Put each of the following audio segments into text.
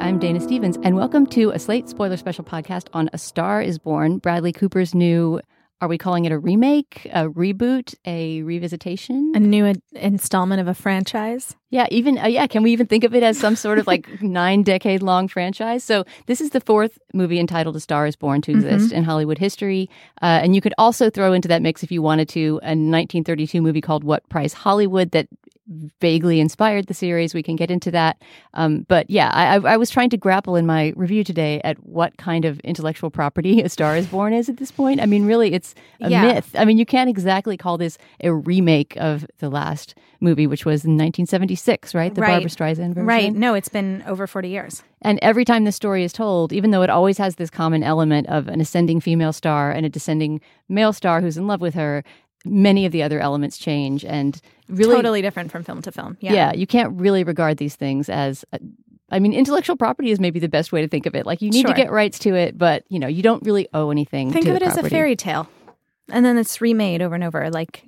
I'm Dana Stevens, and welcome to a Slate Spoiler Special podcast on A Star is Born, Bradley Cooper's new, are we calling it a remake, a reboot, a revisitation? A new installment of a franchise? Yeah, can we even think of it as some sort of like 9-decade-long franchise? So this is the fourth movie entitled A Star is Born to exist in Hollywood history. And you could also throw into that mix, if you wanted to, a 1932 movie called What Price Hollywood that vaguely inspired the series. We can get into that. But yeah, I was trying to grapple in my review today at what kind of intellectual property A Star is Born is at this point. I mean, really, it's a myth. I mean, you can't exactly call this a remake of the last movie, which was in 1976, right? The Barbra Streisand version. Right. No, it's been over 40 years. And every time this story is told, even though it always has this common element of an ascending female star and a descending male star who's in love with her, many of the other elements change and really totally different from film to film. Yeah, you can't really regard these things as intellectual property is maybe the best way to think of it. Like you need to get rights to it, but you don't really owe anything Think to of it the as property. a fairy tale. And then it's remade over and over, like,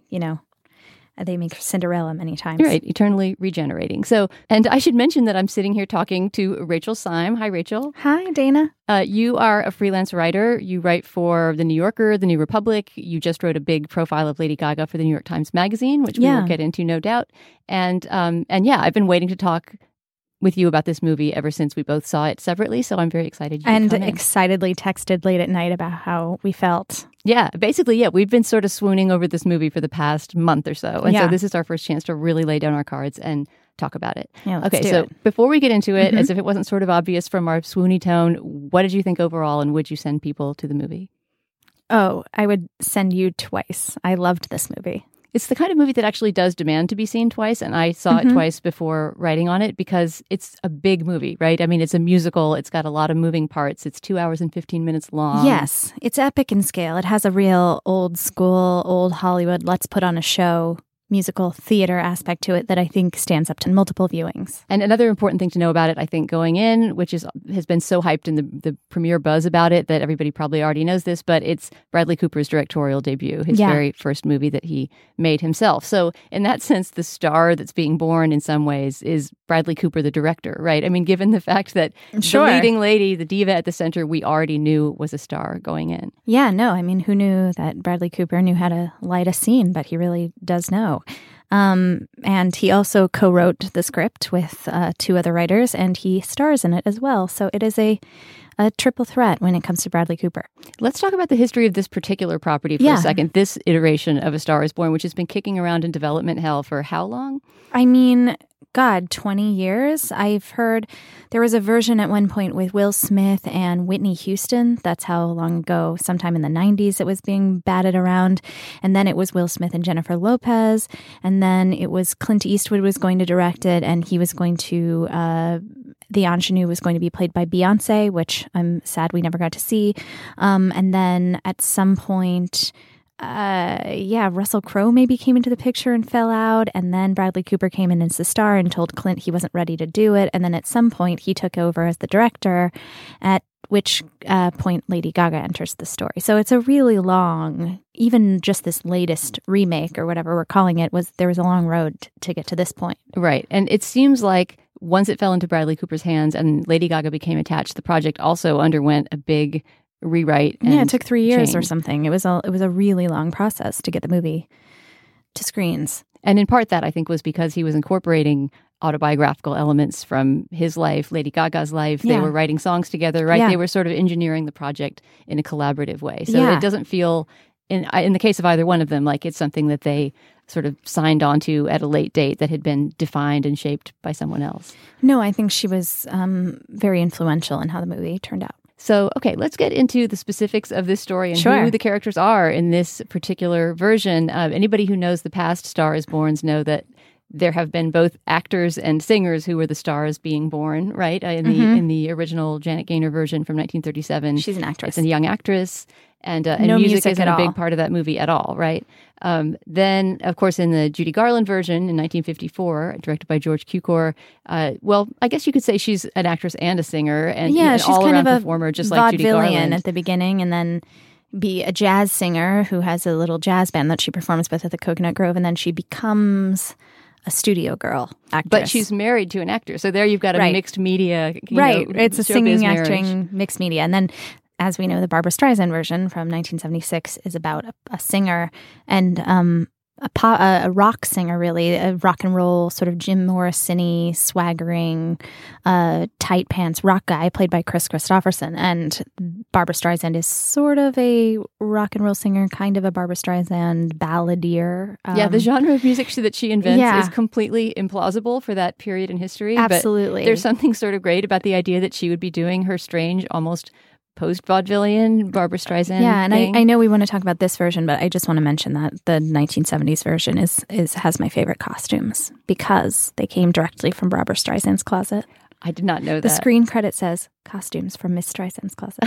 they make Cinderella many times. Right, eternally regenerating. So, and I should mention that I'm sitting here talking to Rachel Syme. Hi, Rachel. Hi, Dana. You are a freelance writer. You write for The New Yorker, The New Republic. You just wrote a big profile of Lady Gaga for the New York Times Magazine, which we will get into, no doubt. And yeah, I've been waiting to talk with you about this movie ever since we both saw it separately, so I'm very excited. And excitedly texted late at night about how we felt. Yeah, basically, we've been sort of swooning over this movie for the past month or so. And so this is our first chance to really lay down our cards and talk about it. Yeah, let's okay, do so it. Before we get into it, as if it wasn't sort of obvious from our swoony tone, what did you think overall, and would you send people to the movie? Oh, I would send you twice. I loved this movie. It's the kind of movie that actually does demand to be seen twice, and I saw it twice before writing on it because it's a big movie, right? I mean, it's a musical. It's got a lot of moving parts. It's 2 hours and 15 minutes long. Yes, it's epic in scale. It has a real old school, old Hollywood, let's put on a show musical theater aspect to it that I think stands up to multiple viewings. And another important thing to know about it, I think, going in, which has been so hyped in the premiere buzz about it that everybody probably already knows this, but it's Bradley Cooper's directorial debut, his very first movie that he made himself. So in that sense, the star that's being born in some ways is Bradley Cooper, the director, right? I mean, given the fact that the leading lady, the diva at the center, we already knew was a star going in. Yeah, no, I mean, who knew that Bradley Cooper knew how to light a scene, but he really does know. And he also co-wrote the script with two other writers, and he stars in it as well. So it is a triple threat when it comes to Bradley Cooper. Let's talk about the history of this particular property for a second. This iteration of A Star is Born, which has been kicking around in development hell for how long? I mean, God, 20 years? I've heard there was a version at one point with Will Smith and Whitney Houston. That's how long ago, sometime in the 90s, it was being batted around. And then it was Will Smith and Jennifer Lopez. And then it was Clint Eastwood was going to direct it, and he was going to, the ingenue was going to be played by Beyonce, which I'm sad we never got to see. And then at some point, Russell Crowe maybe came into the picture and fell out, and then Bradley Cooper came in as the star and told Clint he wasn't ready to do it, and then at some point he took over as the director, at which point Lady Gaga enters the story. So it's a really long, even just this latest remake or whatever we're calling it, there was a long road to get to this point. Right, and it seems like once it fell into Bradley Cooper's hands and Lady Gaga became attached, the project also underwent a big rewrite. And it took 3 years change. Or something. It was a really long process to get the movie to screens. And in part that I think was because he was incorporating autobiographical elements from his life, Lady Gaga's life. They were writing songs together, right? They were sort of engineering the project in a collaborative way. So it doesn't feel, in the case of either one of them, like it's something that they sort of signed onto at a late date that had been defined and shaped by someone else. No, I think she was very influential in how the movie turned out. So, okay, let's get into the specifics of this story and who the characters are in this particular version. Anybody who knows the past Star is Borns know that there have been both actors and singers who were the stars being born, right? In the original Janet Gaynor version from 1937. She's an actress. It's a young actress. And no music isn't at a big all. part of that movie at all, right? Then, of course, in the Judy Garland version in 1954, directed by George Cukor, well, I guess you could say she's an actress and a singer and an she's all-around kind of a performer, just like Judy Garland. at the beginning, and then be a jazz singer who has a little jazz band that she performs with at the Coconut Grove, and then she becomes a studio girl actress. But she's married to an actor. So there you've got a mixed media. It's a singing, marriage. acting, mixed media. And then, as we know, the Barbra Streisand version from 1976 is about a singer and a rock singer, really, a rock and roll sort of Jim Morrison-y, swaggering, tight pants rock guy played by Chris Christopherson. And Barbra Streisand is sort of a rock and roll singer, kind of a Barbra Streisand balladeer. The genre of music that she invents is completely implausible for that period in history. Absolutely. But there's something sort of great about the idea that she would be doing her strange, almost post-vaudevillian Barbra Streisand and thing. I know we want to talk about this version, but I just want to mention that the 1970s version has my favorite costumes because they came directly from Barbra Streisand's closet. I did not know that. The screen credit says costumes from Miss Streisand's closet.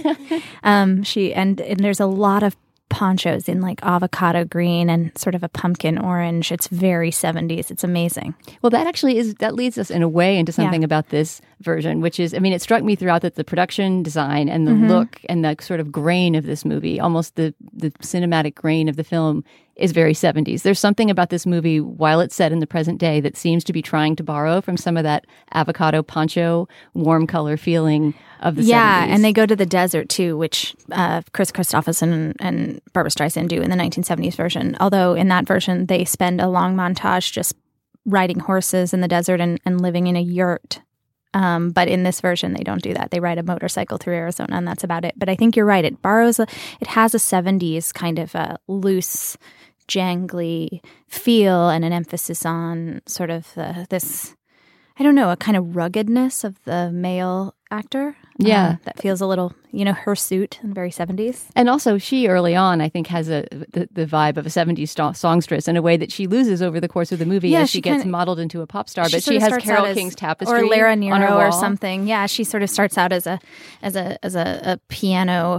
And there's a lot of ponchos in like avocado green and sort of a pumpkin orange. It's very 70s. It's amazing. Well, that leads us in a way into something about this version, which is, I mean, it struck me throughout that the production design and the look and the sort of grain of this movie, almost the cinematic grain of the film, is very 70s. There's something about this movie, while it's set in the present day, that seems to be trying to borrow from some of that avocado poncho, warm color feeling of the 70s. Yeah, and they go to the desert too, which Chris Christopherson and Barbra Streisand do in the 1970s version. Although in that version, they spend a long montage just riding horses in the desert and living in a yurt. But in this version, they don't do that. They ride a motorcycle through Arizona, and that's about it. But I think you're right. It has a 70s kind of a loose, jangly feel and an emphasis on sort of this, I don't know, a kind of ruggedness of the male actor. Yeah. That feels a little, hirsute and very 70s. And also she early on, I think, has the vibe of a 70s songstress in a way that she loses over the course of the movie as she gets modeled into a pop star. But she has Carole King's Tapestry or Lara on her Nero wall. or something. Yeah, she sort of starts out as a piano.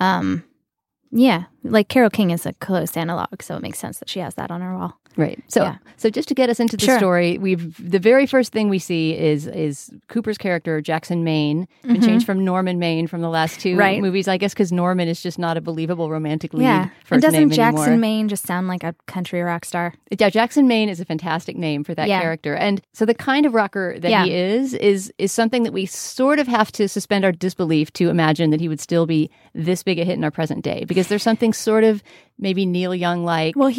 Like Carole King is a close analog, so it makes sense that she has that on her wall. Right. So just to get us into the story, the very first thing we see is Cooper's character, Jackson Maine, been changed from Norman Maine from the last two movies, I guess, because Norman is just not a believable romantic lead first and doesn't name Jackson anymore. Maine just sound like a country rock star? Yeah, Jackson Maine is a fantastic name for that character. And so the kind of rocker that he is something that we sort of have to suspend our disbelief to imagine that he would still be this big a hit in our present day, because there's something sort of maybe Neil Young-like. Well,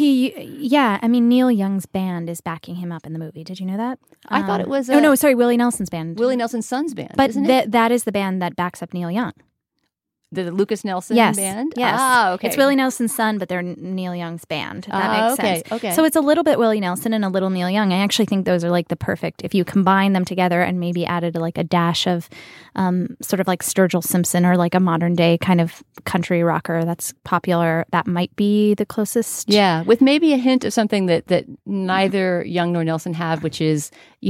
Neil Young's band is backing him up in the movie. Did you know that? I thought it was... Willie Nelson's band. Willie Nelson's son's band, but isn't it? That is the band that backs up Neil Young. The Lucas Nelson band? Yes. Ah, okay. It's Willie Nelson's son, but they're Neil Young's band. That makes sense. Okay. So it's a little bit Willie Nelson and a little Neil Young. I actually think those are like the perfect, if you combine them together and maybe added like a dash of sort of like Sturgill Simpson or like a modern day kind of country rocker that's popular, that might be the closest. Yeah, with maybe a hint of something that neither Young nor Nelson have, which is,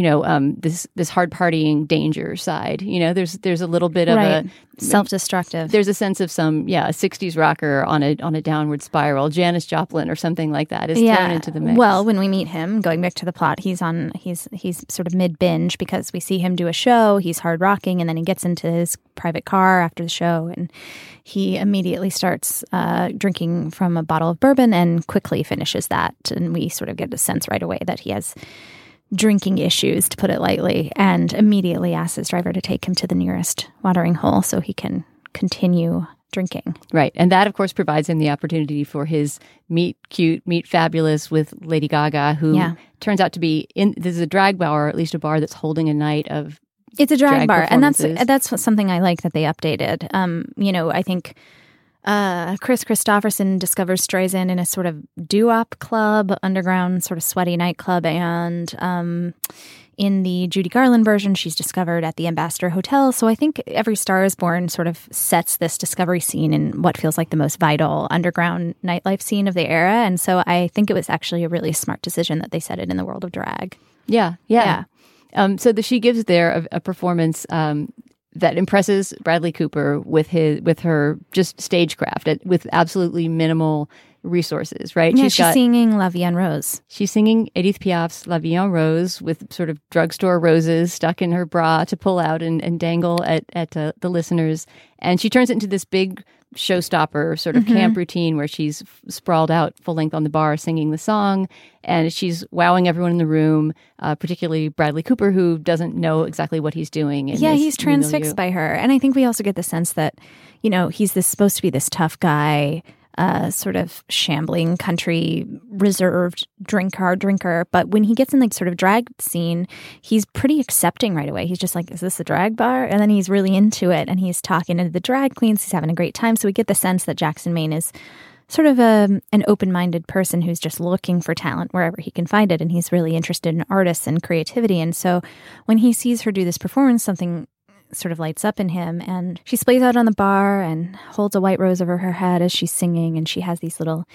this hard partying danger side. There's a little bit of a self-destructive. There's a sense of a 60s rocker on a downward spiral. Janis Joplin or something like that is thrown into the mix. Well, when we meet him, going back to the plot, he's sort of mid-binge because we see him do a show, he's hard rocking, and then he gets into his private car after the show, and he immediately starts drinking from a bottle of bourbon and quickly finishes that. And we sort of get a sense right away that he has drinking issues, to put it lightly, and immediately asks his driver to take him to the nearest watering hole so he can continue drinking. Right. And that, of course, provides him the opportunity for his meet cute, meet fabulous with Lady Gaga, who turns out to be this is a drag bar, or at least a bar that's holding a night of It's a drag bar, and that's something I like that they updated. I think Chris Christopherson discovers Streisand in a sort of doo-wop club, underground sort of sweaty nightclub, and in the Judy Garland version, she's discovered at the Ambassador Hotel. So I think Every Star Is Born sort of sets this discovery scene in what feels like the most vital underground nightlife scene of the era. And so I think it was actually a really smart decision that they set it in the world of drag. Yeah. So she gives there a performance that impresses Bradley Cooper with her just stagecraft, with absolutely minimal resources, right? Yeah, she's singing La Vie en Rose. She's singing Edith Piaf's La Vie en Rose with sort of drugstore roses stuck in her bra to pull out and dangle at the listeners. And she turns it into this big showstopper sort of camp routine where she's sprawled out full length on the bar singing the song, and she's wowing everyone in the room, particularly Bradley Cooper, who doesn't know exactly what he's doing. Yeah, he's transfixed by her. And I think we also get the sense that, he's supposed to be this tough guy, sort of shambling country reserved hard drinker. But when he gets in sort of drag scene, he's pretty accepting right away. He's just like, is this a drag bar? And then he's really into it, and he's talking to the drag queens. He's having a great time. So we get the sense that Jackson Maine is sort of an open-minded person who's just looking for talent wherever he can find it. And he's really interested in artists and creativity. And so when he sees her do this performance, something sort of lights up in him, and she splays out on the bar and holds a white rose over her head as she's singing, and she has these little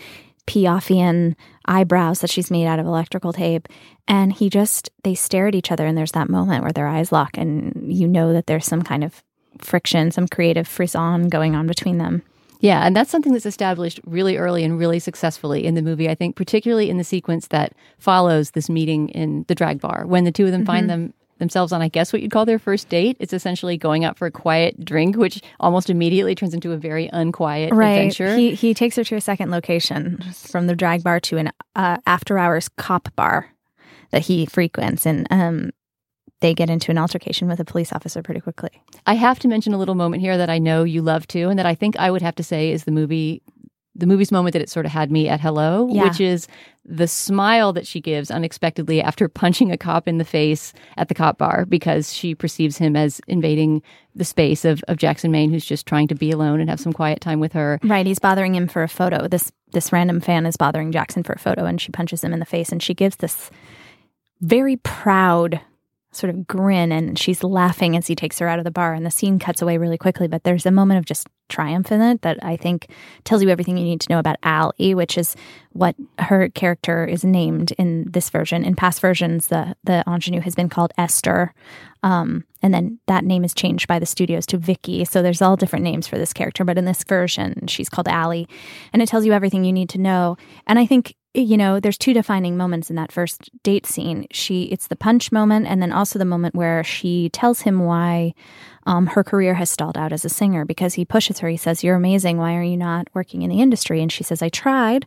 Piafian eyebrows that she's made out of electrical tape, and they stare at each other, and there's that moment where their eyes lock, and that there's some kind of friction, some creative frisson going on between them. Yeah, and that's something that's established really early and really successfully in the movie, I think, particularly in the sequence that follows this meeting in the drag bar, when the two of them find themselves on, I guess, what you'd call their first date. It's essentially going out for a quiet drink, which almost immediately turns into a very unquiet adventure. He takes her to a second location from the drag bar to an after-hours cop bar that he frequents, and they get into an altercation with a police officer pretty quickly. I have to mention a little moment here that I know you love too, and that I think I would have to say is the movie's moment that it sort of had me at hello, which is the smile that she gives unexpectedly after punching a cop in the face at the cop bar, because she perceives him as invading the space of Jackson Maine, who's just trying to be alone and have some quiet time with her. Right, he's bothering him for a photo. This random fan is bothering Jackson for a photo, and she punches him in the face, and she gives this very proud sort of grin, and she's laughing as he takes her out of the bar, and the scene cuts away really quickly, but there's a moment of just triumph in it that I think tells you everything you need to know about Allie, which is what her character is named in this version. In past versions, the ingenue has been called Esther, and then that name is changed by the studios to Vicky, so there's all different names for this character, but in this version, she's called Allie, and it tells you everything you need to know. And I think there's two defining moments in that first date scene. It's the punch moment, and then also the moment where she tells him why her career has stalled out as a singer, because he pushes her. He says, "You're amazing. Why are you not working in the industry?" And she says, "I tried,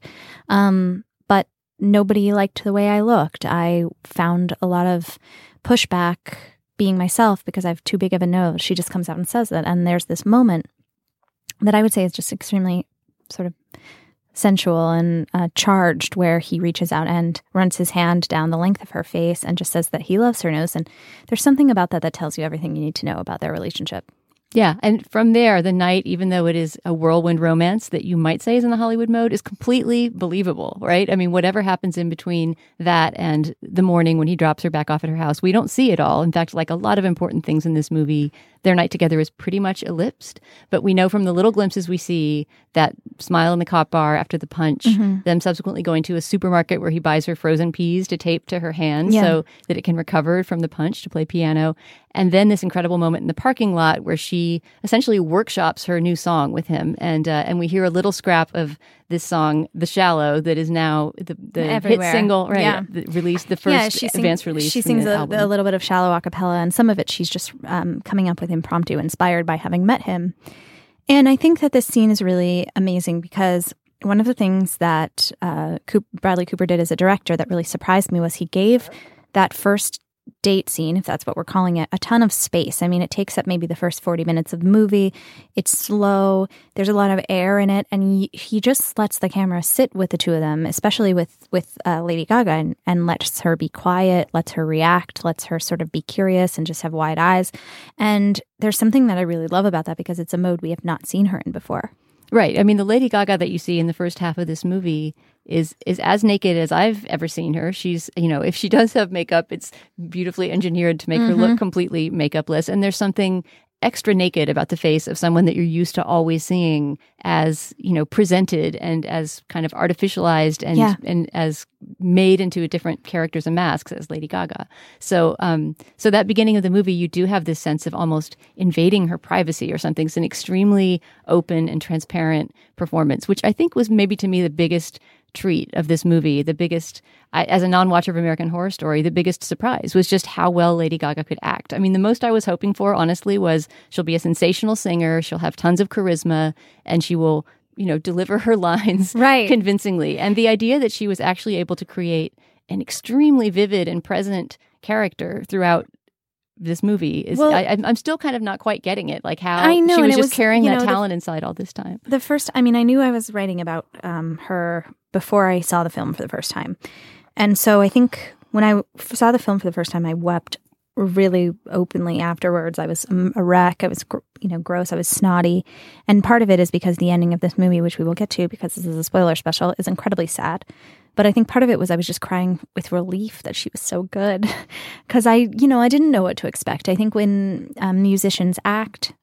but nobody liked the way I looked. I found a lot of pushback being myself because I have too big of a nose." She just comes out and says that. And there's this moment that I would say is just extremely sort of sensual and charged, where he reaches out and runs his hand down the length of her face and just says that he loves her nose. And there's something about that tells you everything you need to know about their relationship. Yeah, and from there, the night, even though it is a whirlwind romance that you might say is in the Hollywood mode, is completely believable, right? I mean, whatever happens in between that and the morning when he drops her back off at her house, we don't see it all. In fact, like a lot of important things in this movie, their night together is pretty much ellipsed. But we know from the little glimpses we see, that smile in the cop bar after the punch, them subsequently going to a supermarket where he buys her frozen peas to tape to her hand so that it can recover from the punch to play piano. And then this incredible moment in the parking lot where she essentially workshops her new song with him. And we hear a little scrap of this song, The Shallow, that is now the hit single, right? Yeah. Released, the first advanced release. She sings a little bit of shallow a cappella, and some of it she's just coming up with impromptu, inspired by having met him. And I think that this scene is really amazing because one of the things that Bradley Cooper did as a director that really surprised me was he gave that first date scene, if that's what we're calling it, a ton of space. I mean, it takes up maybe the first 40 minutes of the movie. It's slow. There's a lot of air in it. And he just lets the camera sit with the two of them, especially with Lady Gaga, and lets her be quiet, lets her react, lets her sort of be curious and just have wide eyes. And there's something that I really love about that because it's a mode we have not seen her in before. Right. I mean, the Lady Gaga that you see in the first half of this movie is as naked as I've ever seen her. She's, if she does have makeup, it's beautifully engineered to make her look completely makeupless. And there's something extra naked about the face of someone that you're used to always seeing as, presented and as kind of artificialized and as made into different characters and masks as Lady Gaga. So that beginning of the movie, you do have this sense of almost invading her privacy or something. It's an extremely open and transparent performance, which I think was maybe to me the biggest treat of this movie, the biggest, as a non-watcher of American Horror Story, the biggest surprise was just how well Lady Gaga could act. I mean, the most I was hoping for, honestly, was she'll be a sensational singer, she'll have tons of charisma, and she will, deliver her lines convincingly. And the idea that she was actually able to create an extremely vivid and present character throughout this movie is, I'm still kind of not quite getting it, like how I know, she was just carrying that talent inside all this time. I knew I was writing about her before I saw the film for the first time. And so I think when I saw the film for the first time, I wept really openly afterwards. I was a wreck. I was, gross. I was snotty. And part of it is because the ending of this movie, which we will get to because this is a spoiler special, is incredibly sad. But I think part of it was I was just crying with relief that she was so good because I didn't know what to expect. I think when musicians act,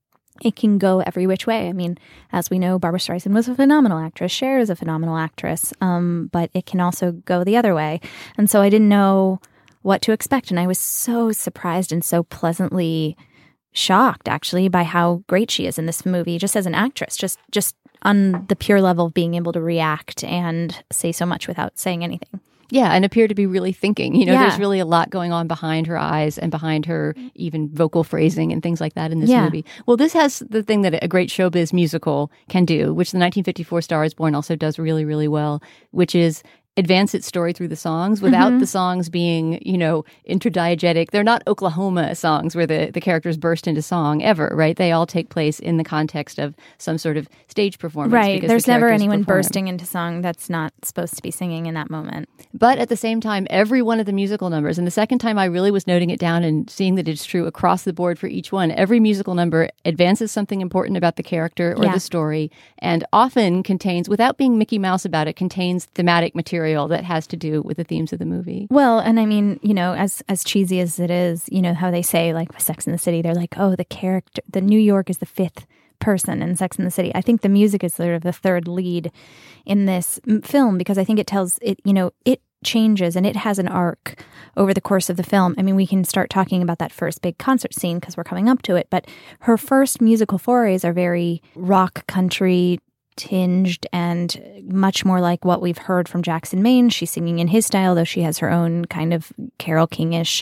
it can go every which way. I mean, as we know, Barbra Streisand was a phenomenal actress. Cher is a phenomenal actress, but it can also go the other way. And so I didn't know what to expect. And I was so surprised and so pleasantly shocked, actually, by how great she is in this movie, just as an actress, just on the pure level of being able to react and say so much without saying anything. Yeah, and appear to be really thinking. There's really a lot going on behind her eyes and behind her even vocal phrasing and things like that in this movie. Well, this has the thing that a great showbiz musical can do, which the 1954 Star is Born also does really, really well, which is advance its story through the songs without the songs being, interdiegetic. They're not Oklahoma songs where the characters burst into song ever, right? They all take place in the context of some sort of stage performance. Right. There's never anyone bursting into song that's not supposed to be singing in that moment. But at the same time, every one of the musical numbers, and the second time I really was noting it down and seeing that it's true across the board for each one, every musical number advances something important about the character or the story, and often contains, without being Mickey Mouse about it, contains thematic material that has to do with the themes of the movie. Well, and I mean, as cheesy as it is, how they say, like, Sex and the City, they're like, oh, the New York is the fifth person in Sex and the City. I think the music is sort of the third lead in this film because I think it tells it, it changes and it has an arc over the course of the film. I mean, we can start talking about that first big concert scene because we're coming up to it, but her first musical forays are very rock country tinged and much more like what we've heard from Jackson Maine. She's singing in his style, though she has her own kind of Carole King-ish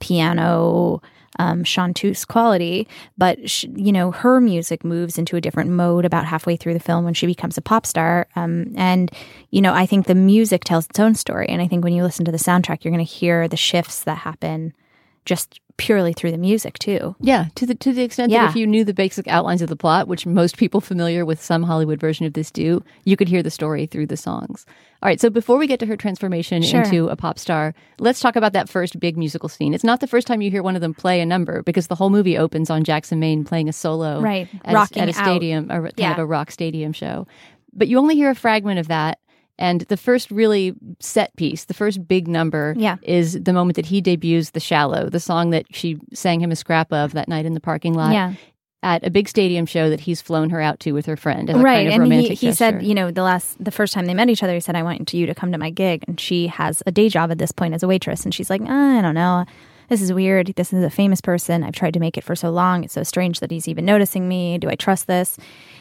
piano chanteuse quality. But her music moves into a different mode about halfway through the film when she becomes a pop star. And I think the music tells its own story. And I think when you listen to the soundtrack, you're going to hear the shifts that happen just purely through the music too. Yeah, to the extent that if you knew the basic outlines of the plot, which most people familiar with some Hollywood version of this do, you could hear the story through the songs. All right, so before we get to her transformation into a pop star, let's talk about that first big musical scene. It's not the first time you hear one of them play a number because the whole movie opens on Jackson Maine playing a solo at a stadium, or kind of a rock stadium show. But you only hear a fragment of that. And the first really set piece, the first big number, is the moment that he debuts The Shallow, the song that she sang him a scrap of that night in the parking lot at a big stadium show that he's flown her out to with her friend as a kind of romantic gesture. He said, the first time they met each other, he said, I want you to come to my gig. And she has a day job at this point as a waitress. And she's like, I don't know. This is weird. This is a famous person. I've tried to make it for so long. It's so strange that he's even noticing me. Do I trust this?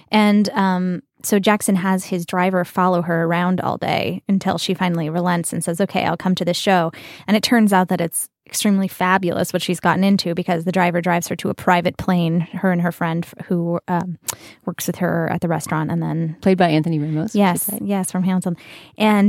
And so Jackson has his driver follow her around all day until she finally relents and says, okay, I'll come to this show. And it turns out that it's extremely fabulous what she's gotten into because the driver drives her to a private plane, her and her friend who works with her at the restaurant. And then played by Anthony Ramos. Yes, from Hamilton. And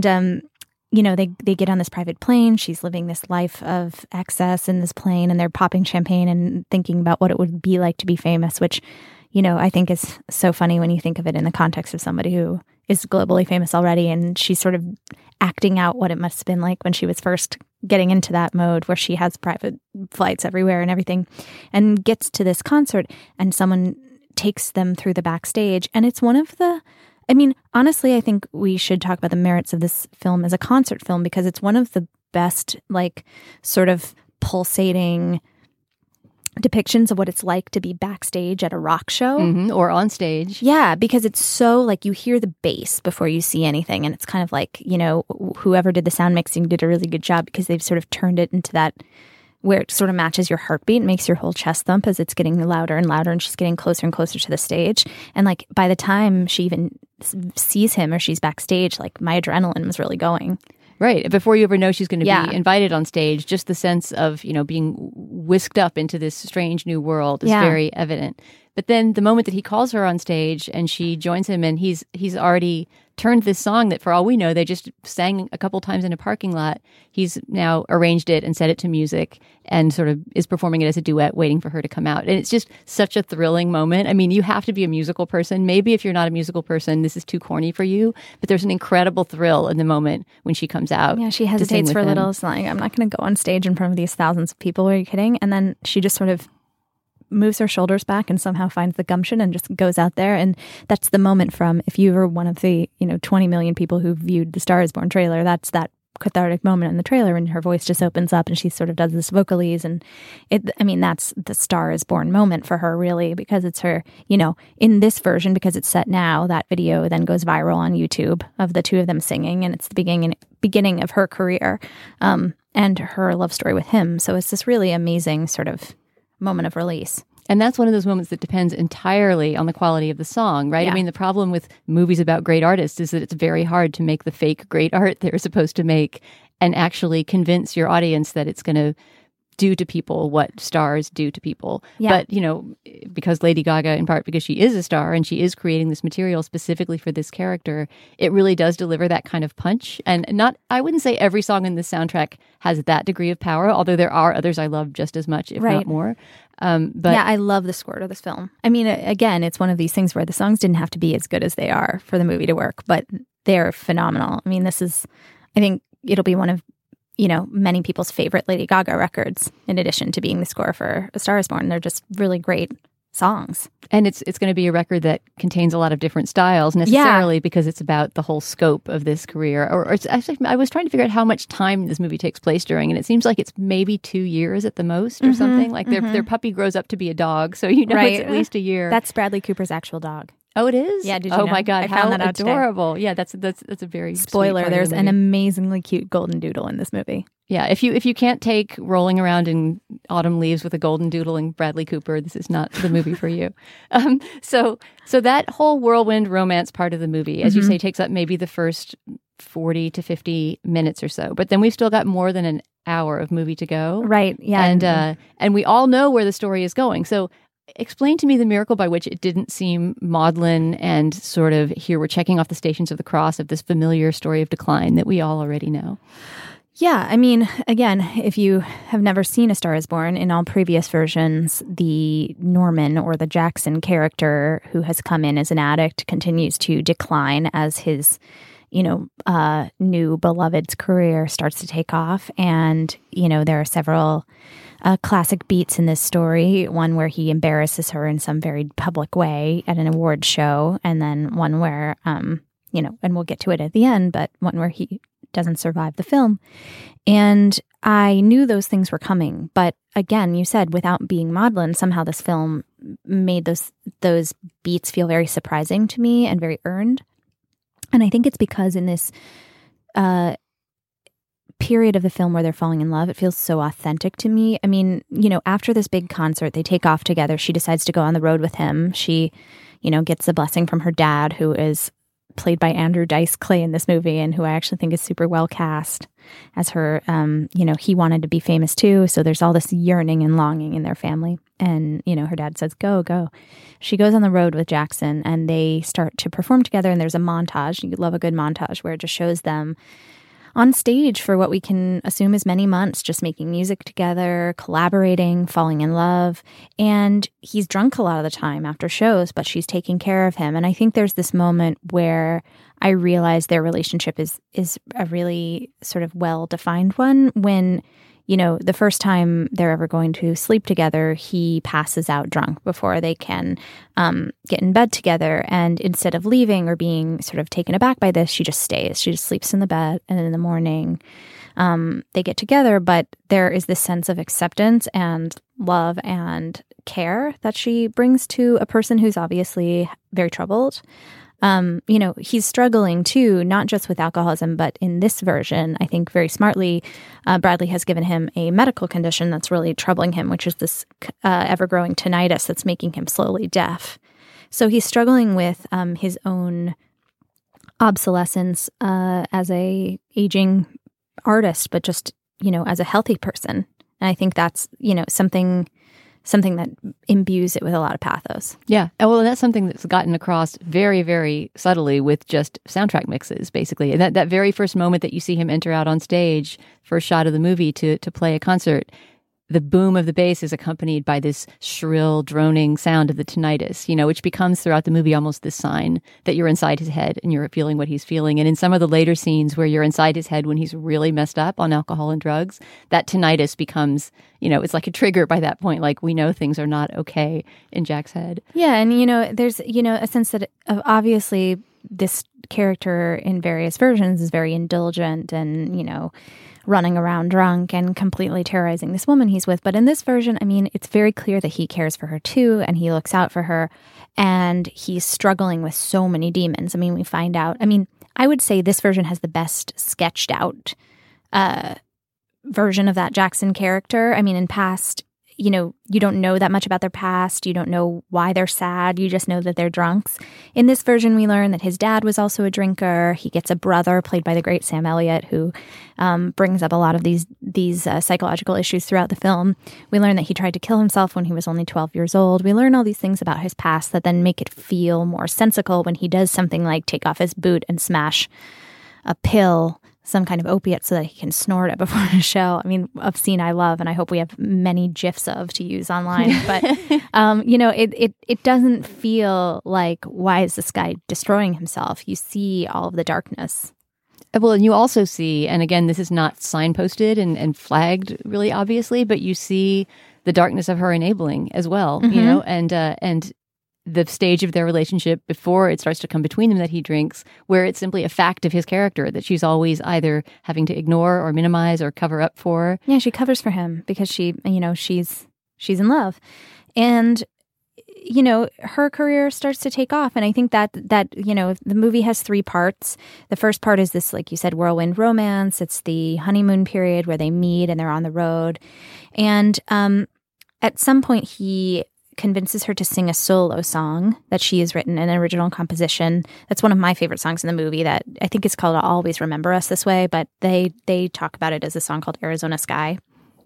they get on this private plane. She's living this life of excess in this plane, and they're popping champagne and thinking about what it would be like to be famous, which, I think is so funny when you think of it in the context of somebody who is globally famous already, and she's sort of acting out what it must have been like when she was first getting into that mode where she has private flights everywhere and everything, and gets to this concert, and someone takes them through the backstage, and it's one of the... I mean, honestly, I think we should talk about the merits of this film as a concert film because it's one of the best, sort of pulsating depictions of what it's like to be backstage at a rock show. Or on stage. Yeah, because it's so, you hear the bass before you see anything, and it's kind of whoever did the sound mixing did a really good job because they've sort of turned it into that where it sort of matches your heartbeat, makes your whole chest thump as it's getting louder and louder, and she's getting closer and closer to the stage. And like by the time she even sees him or she's backstage, like my adrenaline was really going. Right. Before you ever know she's going to be invited on stage, just the sense of, being whisked up into this strange new world is very evident. But then the moment that he calls her on stage and she joins him, and he's already turned this song that, for all we know, they just sang a couple times in a parking lot. He's now arranged it and set it to music and sort of is performing it as a duet, waiting for her to come out. And it's just such a thrilling moment. I mean, you have to be a musical person. Maybe if you're not a musical person, this is too corny for you. But there's an incredible thrill in the moment when she comes out. Yeah, she hesitates for a little. It's like, I'm not going to go on stage in front of these thousands of people. Are you kidding? And then she just sort of moves her shoulders back and somehow finds the gumption and just goes out there. And that's the moment from, if you were one of the 20 million people who viewed the Star is Born trailer, that's that cathartic moment in the trailer, and her voice just opens up and she sort of does this vocalese, and that's the Star is Born moment for her, really, because it's her, in this version, because it's set now, that video then goes viral on YouTube of the two of them singing, and it's the beginning of her career and her love story with him. So it's this really amazing sort of moment of release. And that's one of those moments that depends entirely on the quality of the song, right? Yeah. I mean, the problem with movies about great artists is that it's very hard to make the fake great art they're supposed to make and actually convince your audience that it's going to do to people what stars do to people. Yeah. But, because Lady Gaga, in part because she is a star and she is creating this material specifically for this character, it really does deliver that kind of punch. And I wouldn't say every song in this soundtrack has that degree of power, although there are others I love just as much, if not more. But yeah, I love the score to this film. I mean, again, it's one of these things where the songs didn't have to be as good as they are for the movie to work, but they're phenomenal. I mean, I think it'll be one of many people's favorite Lady Gaga records, in addition to being the score for A Star is Born. They're just really great songs. And it's going to be a record that contains a lot of different styles, necessarily because it's about the whole scope of this career. Or it's actually, I was trying to figure out how much time this movie takes place during, and it seems like it's maybe 2 years at the most or something. Like their puppy grows up to be a dog, so it's at least a year. That's Bradley Cooper's actual dog. Oh, it is? Yeah, did you know? Oh my God, I found that out adorable. Today. Yeah, that's a very spoiler. Sweet part There's of the an movie. amazingly cute golden doodle in this movie. Yeah, if you can't take rolling around in autumn leaves with a golden doodle and Bradley Cooper, this is not the movie for you. So that whole whirlwind romance part of the movie, as you say, takes up maybe the first 40 to 50 minutes or so. But then we've still got more than an hour of movie to go. Right, yeah. And we all know where the story is going. So explain to me the miracle by which it didn't seem maudlin and sort of, here we're checking off the Stations of the Cross of this familiar story of decline that we all already know. Yeah, I mean, again, if you have never seen A Star is Born, in all previous versions, the Norman or the Jackson character who has come in as an addict continues to decline as his, new beloved's career starts to take off. And, there are several classic beats in this story, one where he embarrasses her in some very public way at an award show, and then one where, and we'll get to it at the end, but one where he doesn't survive the film. And I knew those things were coming. But again, you said without being maudlin, somehow this film made those beats feel very surprising to me and very earned. And I think it's because in this period of the film where they're falling in love, it feels so authentic to me. I mean, after this big concert, they take off together. She decides to go on the road with him. She, gets the blessing from her dad, who is played by Andrew Dice Clay in this movie, and who I actually think is super well cast as her. He wanted to be famous too, so there's all this yearning and longing in their family. And, her dad says, go, go. She goes on the road with Jackson, and they start to perform together, and there's a montage. You love a good montage where it just shows them on stage for what we can assume is many months, just making music together, collaborating, falling in love. And he's drunk a lot of the time after shows, but she's taking care of him. And I think there's this moment where I realize their relationship is a really sort of well-defined one when, the first time they're ever going to sleep together, he passes out drunk before they can get in bed together. And instead of leaving or being sort of taken aback by this, she just stays. She just sleeps in the bed. And in the morning, they get together. But there is this sense of acceptance and love and care that she brings to a person who's obviously very troubled. He's struggling too, not just with alcoholism, but in this version, I think very smartly, Bradley has given him a medical condition that's really troubling him, which is this ever-growing tinnitus that's making him slowly deaf. So he's struggling with his own obsolescence as a aging artist, but just, as a healthy person. And I think that's, something that imbues it with a lot of pathos. Yeah. Well, that's something that's gotten across very, very subtly with just soundtrack mixes, basically. And that very first moment that you see him enter out on stage, first shot of the movie to play a concert, the boom of the bass is accompanied by this shrill, droning sound of the tinnitus, which becomes throughout the movie almost this sign that you're inside his head and you're feeling what he's feeling. And in some of the later scenes where you're inside his head when he's really messed up on alcohol and drugs, that tinnitus becomes, it's like a trigger by that point. Like, we know things are not okay in Jack's head. Yeah. And, there's, a sense that obviously this character in various versions is very indulgent and, running around drunk and completely terrorizing this woman he's with. But in this version, it's very clear that he cares for her too, and he looks out for her, and he's struggling with so many demons. We find out, I would say this version has the best sketched out version of that Jackson character. In past, you don't know that much about their past. You don't know why they're sad. You just know that they're drunks. In this version, we learn that his dad was also a drinker. He gets a brother played by the great Sam Elliott, who brings up a lot of these psychological issues throughout the film. We learn that he tried to kill himself when he was only 12 years old. We learn all these things about his past that then make it feel more sensical when he does something like take off his boot and smash a pill, some kind of opiate, so that he can snort it before a show. A scene I love, and I hope we have many GIFs of to use online. But, it doesn't feel like, why is this guy destroying himself? You see all of the darkness. Well, and you also see, and again, this is not signposted and flagged really obviously, but you see the darkness of her enabling as well, and the stage of their relationship before it starts to come between them that he drinks, where it's simply a fact of his character that she's always either having to ignore or minimize or cover up for. Yeah, she covers for him because she's in love. And, her career starts to take off. And I think that the movie has 3 parts. The first part is this, like you said, whirlwind romance. It's the honeymoon period where they meet and they're on the road. And at some point he convinces her to sing a solo song that she has written, an original composition. That's one of my favorite songs in the movie that I think it's called I'll Always Remember Us This Way, but they talk about it as a song called Arizona Sky.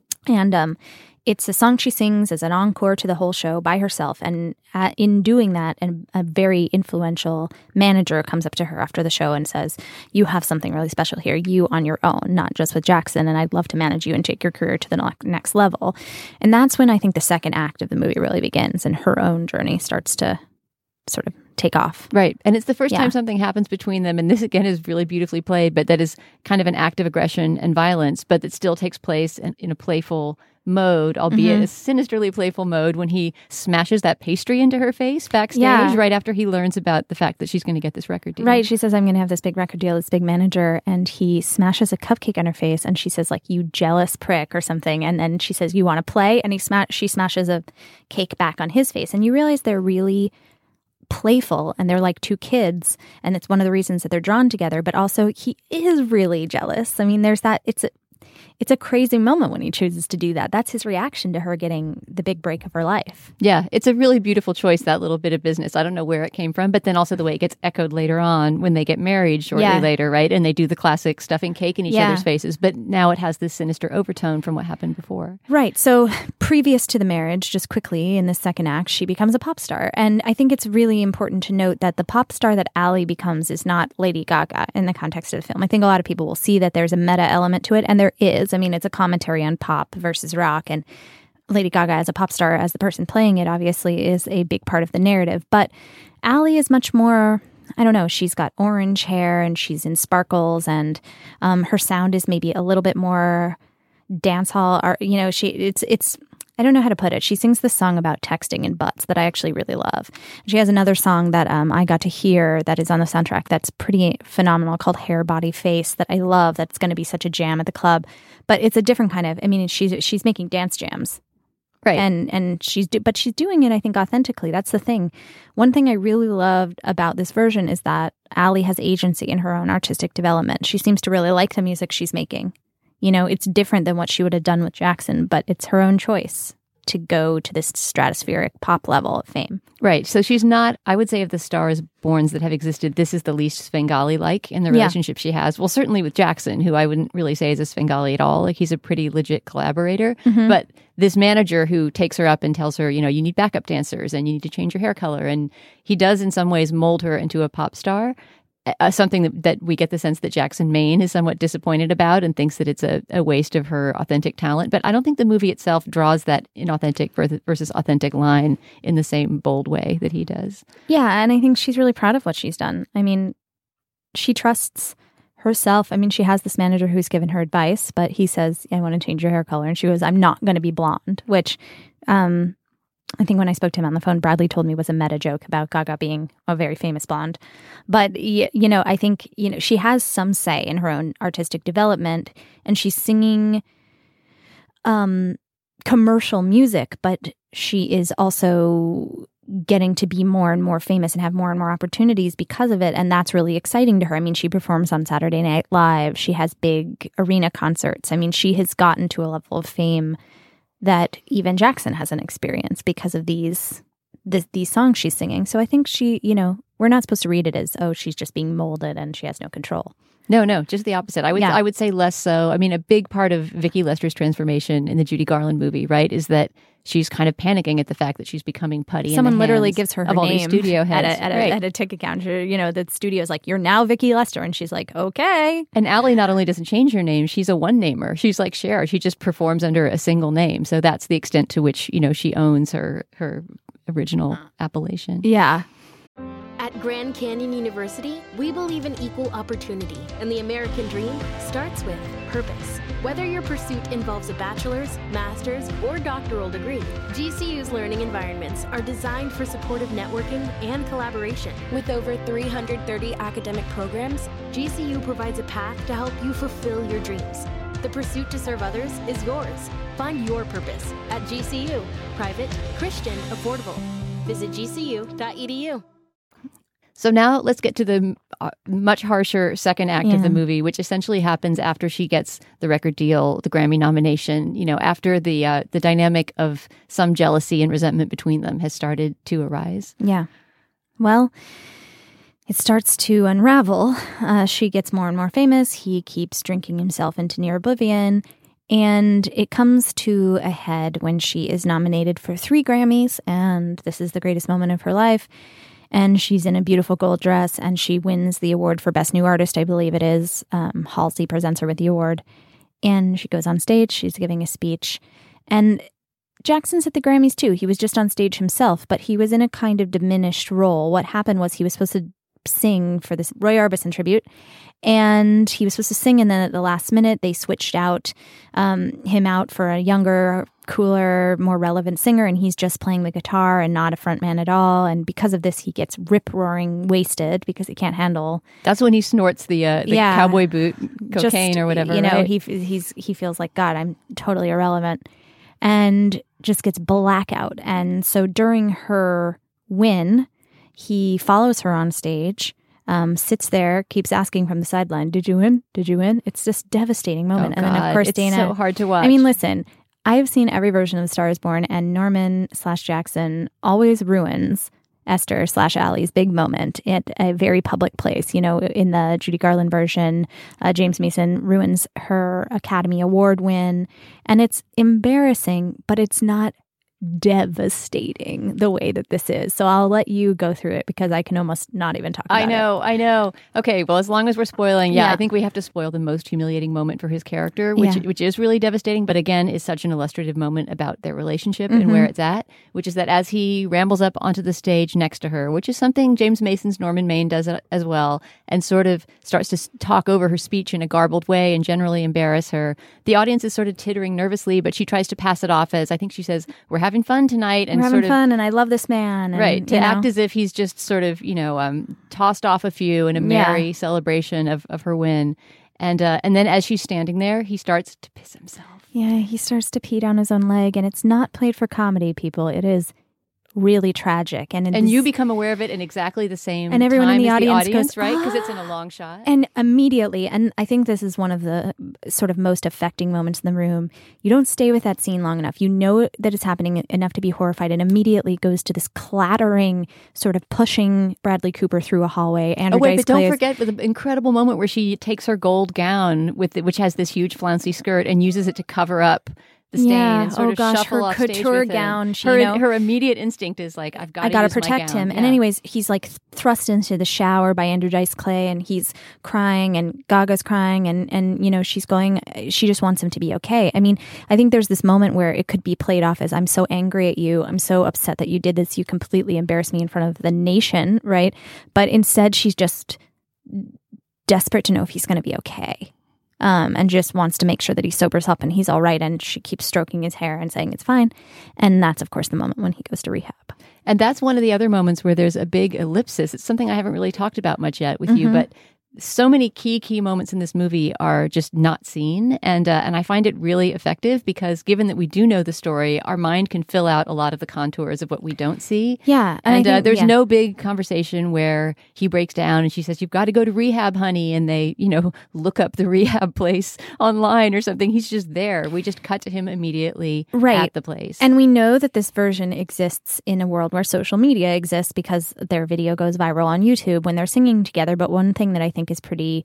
And it's a song she sings as an encore to the whole show by herself. And in doing that, a very influential manager comes up to her after the show and says, you have something really special here, you on your own, not just with Jackson, and I'd love to manage you and take your career to the next level. And that's when I think the second act of the movie really begins and her own journey starts to sort of take off. Right. And it's the first time something happens between them. And this, again, is really beautifully played, but that is kind of an act of aggression and violence, but that still takes place in a playful mode, albeit a sinisterly playful mode, when he smashes that pastry into her face backstage right after he learns about the fact that she's going to get this record deal. Right. She says, I'm going to have this big record deal, this big manager. And he smashes a cupcake on her face. And she says, like, you jealous prick or something. And then she says, you want to play? And she smashes a cake back on his face. And you realize they're really playful and they're like 2 kids. And it's one of the reasons that they're drawn together. But also he is really jealous. There's that. It's a crazy moment when he chooses to do that. That's his reaction to her getting the big break of her life. Yeah, it's a really beautiful choice, that little bit of business. I don't know where it came from, but then also the way it gets echoed later on when they get married shortly later, right? And they do the classic stuffing cake in each other's faces. But now it has this sinister overtone from what happened before. Right. So previous to the marriage, just quickly in the second act, she becomes a pop star. And I think it's really important to note that the pop star that Allie becomes is not Lady Gaga in the context of the film. I think a lot of people will see that there's a meta element to it, and there is. It's a commentary on pop versus rock, and Lady Gaga as a pop star, as the person playing it, obviously is a big part of the narrative. But Allie is much more, I don't know, she's got orange hair and she's in sparkles, and her sound is maybe a little bit more dance hall. Or, it's I don't know how to put it. She sings this song about texting and butts that I actually really love. She has another song that I got to hear that is on the soundtrack that's pretty phenomenal called Hair, Body, Face that I love. That's going to be such a jam at the club. But it's a different kind of, she's making dance jams. Right. And she's doing it, I think, authentically. That's the thing. One thing I really loved about this version is that Ally has agency in her own artistic development. She seems to really like the music she's making. You know, it's different than what she would have done with Jackson, but it's her own choice to go to this stratospheric pop level of fame. Right. So she's not, I would say, of the Stars Borns that have existed, this is the least Svengali-like in the relationship she has. Well, certainly with Jackson, who I wouldn't really say is a Svengali at all. Like, he's a pretty legit collaborator. But this manager who takes her up and tells her, you know, you need backup dancers and you need to change your hair color. And he does in some ways mold her into a pop star. Something that we get the sense that Jackson Maine is somewhat disappointed about and thinks that it's a waste of her authentic talent. But I don't think the movie itself draws that inauthentic versus authentic line in the same bold way that he does. Yeah, and I think she's really proud of what she's done. I mean, she trusts herself. I mean, she has this manager who's given her advice, but he says, I want to change your hair color. And she goes, I'm not going to be blonde, which I think when I spoke to him on the phone, Bradley told me was a meta joke about Gaga being a very famous blonde. But, you know, I think, you know, she has some say in her own artistic development, and she's singing commercial music, but she is also getting to be more and more famous and have more and more opportunities because of it. And that's really exciting to her. I mean, she performs on Saturday Night Live. She has big arena concerts. I mean, she has gotten to a level of fame that even Jackson hasn't experienced because of these songs she's singing. So I think she, you know, we're not supposed to read it as, oh, she's just being molded and she has no control. No, just the opposite. I would say less so. I mean, a big part of Vicki Lester's transformation in the Judy Garland movie, right, is that she's kind of panicking at the fact that she's becoming putty. Someone literally gives her of all name these studio heads at a ticket counter. You know, the studio's like, "You're now Vicki Lester," and she's like, "Okay." And Ally not only doesn't change her name, she's a one-namer. She's like Cher. She just performs under a single name. So that's the extent to which, you know, she owns her original appellation. Yeah. At Grand Canyon University, we believe in equal opportunity, and the American dream starts with purpose. Whether your pursuit involves a bachelor's, master's, or doctoral degree, GCU's learning environments are designed for supportive networking and collaboration. With over 330 academic programs, GCU provides a path to help you fulfill your dreams. The pursuit to serve others is yours. Find your purpose at GCU. Private, Christian, affordable. Visit gcu.edu. So now let's get to the much harsher second act of the movie, which essentially happens after she gets the record deal, the Grammy nomination, you know, after the dynamic of some jealousy and resentment between them has started to arise. Yeah. Well, it starts to unravel. She gets more and more famous. He keeps drinking himself into near oblivion. And it comes to a head when she is nominated for 3 Grammys, and this is the greatest moment of her life. And she's in a beautiful gold dress, and she wins the award for Best New Artist, I believe it is. Halsey presents her with the award. And she goes on stage. She's giving a speech. And Jackson's at the Grammys, too. He was just on stage himself, but he was in a kind of diminished role. What happened was he was supposed to sing for this Roy Orbison tribute, and he was supposed to sing, and then at the last minute, they switched him out for a younger, cooler, more relevant singer, and he's just playing the guitar and not a front man at all. And because of this, he gets rip-roaring wasted because he can't handle. That's when he snorts the cowboy boot cocaine or whatever. You know, right? he feels like, God, I'm totally irrelevant, and just gets blackout. And so during her win, he follows her on stage. Sits there, keeps asking from the sideline, "Did you win? Did you win?" It's this devastating moment. Oh, and then, of course, it's Dana. so hard to watch. I mean, listen, I have seen every version of The Star is Born, and Norman/Jackson always ruins Esther/Ally's big moment at a very public place. You know, in the Judy Garland version, James Mason ruins her Academy Award win. And it's embarrassing, but it's not devastating the way that this is. So I'll let you go through it because I can almost not even talk about it. I know. Okay, well, as long as we're spoiling, I think we have to spoil the most humiliating moment for his character, which is really devastating, but again, is such an illustrative moment about their relationship and where it's at, which is that as he rambles up onto the stage next to her, which is something James Mason's Norman Maine does as well, and sort of starts to talk over her speech in a garbled way and generally embarrass her, the audience is sort of tittering nervously, but she tries to pass it off as, I think she says, "We're having fun tonight," and we're having fun, and I love this man. And, right, to act as if he's just sort of, tossed off a few in a merry celebration of her win. And then as she's standing there, he starts to piss himself. Yeah, he starts to pee down his own leg, and it's not played for comedy, people. It is really tragic. And you become aware of it in exactly the same and everyone time in the as audience the audience, goes, right? Because it's in a long shot. And immediately, and I think this is one of the sort of most affecting moments in the room, you don't stay with that scene long enough. You know that it's happening enough to be horrified, and immediately goes to this clattering, sort of pushing Bradley Cooper through a hallway. Andrew Dice Clay don't forget the incredible moment where she takes her gold gown, which has this huge flouncy skirt, and uses it to cover up the stain and sort of shuffle her off stage couture with him. gown. Her immediate instinct is like, I got to protect him. Yeah. And anyways, he's like thrust into the shower by Andrew Dice Clay, and he's crying, and Gaga's crying, and she just wants him to be okay. I mean, I think there's this moment where it could be played off as, I'm so angry at you, I'm so upset that you did this, you completely embarrassed me in front of the nation, right? But instead, she's just desperate to know if he's going to be okay. And just wants to make sure that he sobers up and he's all right. And she keeps stroking his hair and saying it's fine. And that's, of course, the moment when he goes to rehab. And that's one of the other moments where there's a big ellipsis. It's something I haven't really talked about much yet with you, but so many key moments in this movie are just not seen, and I find it really effective because given that we do know the story, our mind can fill out a lot of the contours of what we don't see. Yeah, and there's no big conversation where he breaks down and she says, "You've got to go to rehab, honey," and they, look up the rehab place online or something. He's just there. We just cut to him immediately at the place, and we know that this version exists in a world where social media exists because their video goes viral on YouTube when they're singing together. But one thing that I think is pretty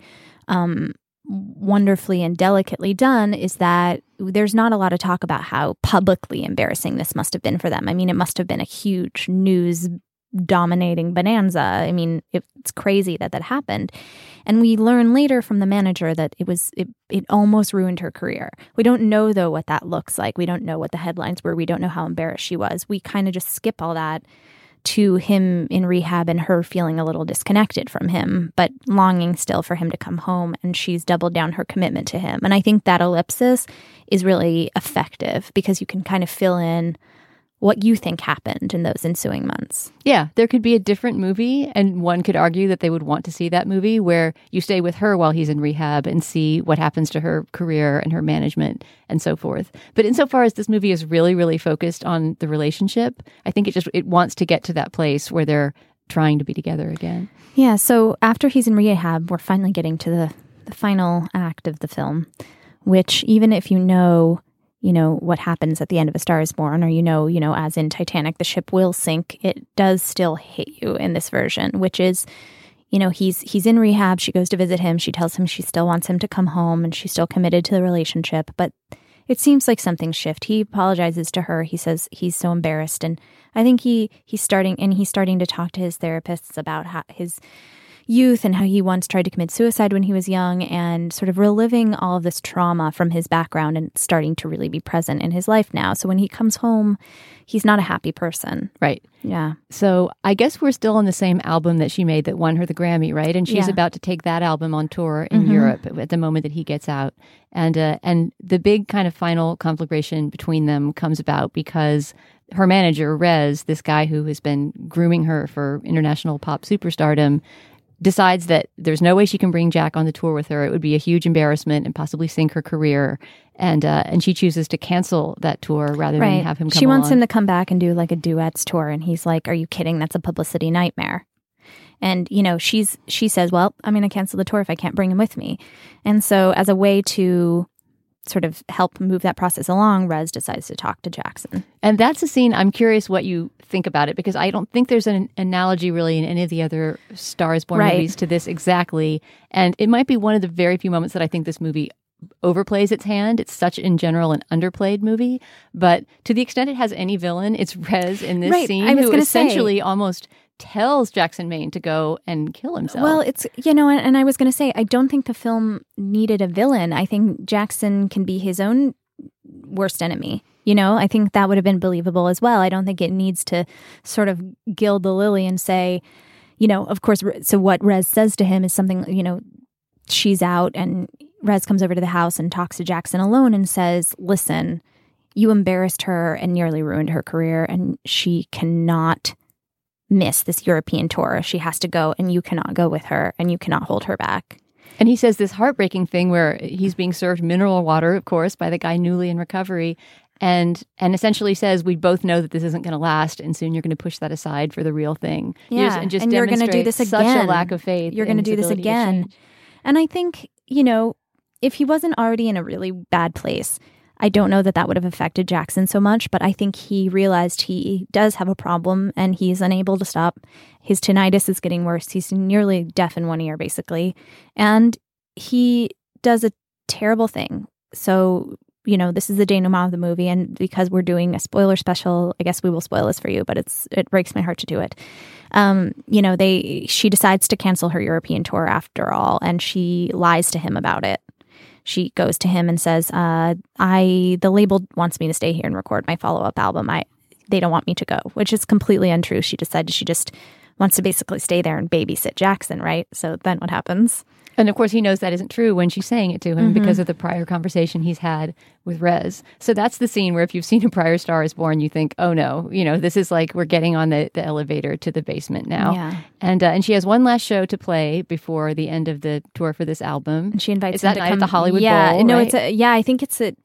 wonderfully and delicately done is that there's not a lot of talk about how publicly embarrassing this must have been for them. I mean, it must have been a huge news dominating bonanza. I mean, it's crazy that happened. And we learn later from the manager that it almost ruined her career. We don't know, though, what that looks like. We don't know what the headlines were. We don't know how embarrassed she was. We kind of just skip all that to him in rehab and her feeling a little disconnected from him, but longing still for him to come home. And she's doubled down her commitment to him. And I think that ellipsis is really effective because you can kind of fill in what you think happened in those ensuing months. Yeah, there could be a different movie, and one could argue that they would want to see that movie where you stay with her while he's in rehab and see what happens to her career and her management and so forth. But insofar as this movie is really, really focused on the relationship, I think it wants to get to that place where they're trying to be together again. Yeah, so after he's in rehab, we're finally getting to the final act of the film, which even if you know what happens at the end of A Star is Born, or as in Titanic, the ship will sink, it does still hit you in this version, which is, he's in rehab, she goes to visit him, she tells him she still wants him to come home, and she's still committed to the relationship, but it seems like something's shifted. He apologizes to her, he says he's so embarrassed, and I think he's starting to talk to his therapists about his youth and how he once tried to commit suicide when he was young, and sort of reliving all of this trauma from his background and starting to really be present in his life now. So when he comes home, he's not a happy person. Right. Yeah. So I guess we're still on the same album that she made that won her the Grammy, right? And she's about to take that album on tour in Europe at the moment that he gets out. And the big kind of final conflagration between them comes about because her manager, Rez, this guy who has been grooming her for international pop superstardom, decides that there's no way she can bring Jack on the tour with her. It would be a huge embarrassment and possibly sink her career. And she chooses to cancel that tour rather than have him come She wants along. him to come back and do like a duets tour. And he's like, "Are you kidding? That's a publicity nightmare." And, she says, "Well, I'm going to cancel the tour if I can't bring him with me." And so as a way to sort of help move that process along, Rez decides to talk to Jackson. And that's a scene, I'm curious what you think about it, because I don't think there's an analogy really in any of the other Star is Born movies to this exactly. And it might be one of the very few moments that I think this movie overplays its hand. It's such, in general, an underplayed movie. But to the extent it has any villain, it's Rez in this scene, who essentially almost tells Jackson Maine to go and kill himself. Well, it's, and I was going to say, I don't think the film needed a villain. I think Jackson can be his own worst enemy. I think that would have been believable as well. I don't think it needs to sort of gild the lily and say, of course, so what Rez says to him is something, she's out and Rez comes over to the house and talks to Jackson alone and says, "Listen, you embarrassed her and nearly ruined her career, and she cannot miss this European tour. She has to go, and you cannot go with her, and you cannot hold her back." And he says this heartbreaking thing where he's being served mineral water, of course, by the guy newly in recovery, and essentially says, we both know that this isn't going to last, and soon you're going to push that aside for the real thing. Yeah, and you're going to do this again. Such a lack of faith. You're going to do this again. And I think, you know, if he wasn't already in a really bad place, I don't know that would have affected Jackson so much, but I think he realized he does have a problem and he's unable to stop. His tinnitus is getting worse. He's nearly deaf in one ear, basically. And he does a terrible thing. So, you know, this is the denouement of the movie, and because we're doing a spoiler special, I guess we will spoil this for you, but it breaks my heart to do it. You know, she decides to cancel her European tour after all, and she lies to him about it. She goes to him and says, the label wants me to stay here and record my follow-up album. They don't want me to go, which is completely untrue. She just wants to basically stay there and babysit Jackson, right? So then what happens? And of course, he knows that isn't true when she's saying it to him because of the prior conversation he's had with Rez. So that's the scene where if you've seen A Prior Star is Born, you think, oh no, you know, this is like we're getting on the elevator to the basement now. Yeah. And she has one last show to play before the end of the tour for this album. And she invites him to that come at the Hollywood yeah, Bowl, no, right? I think it's at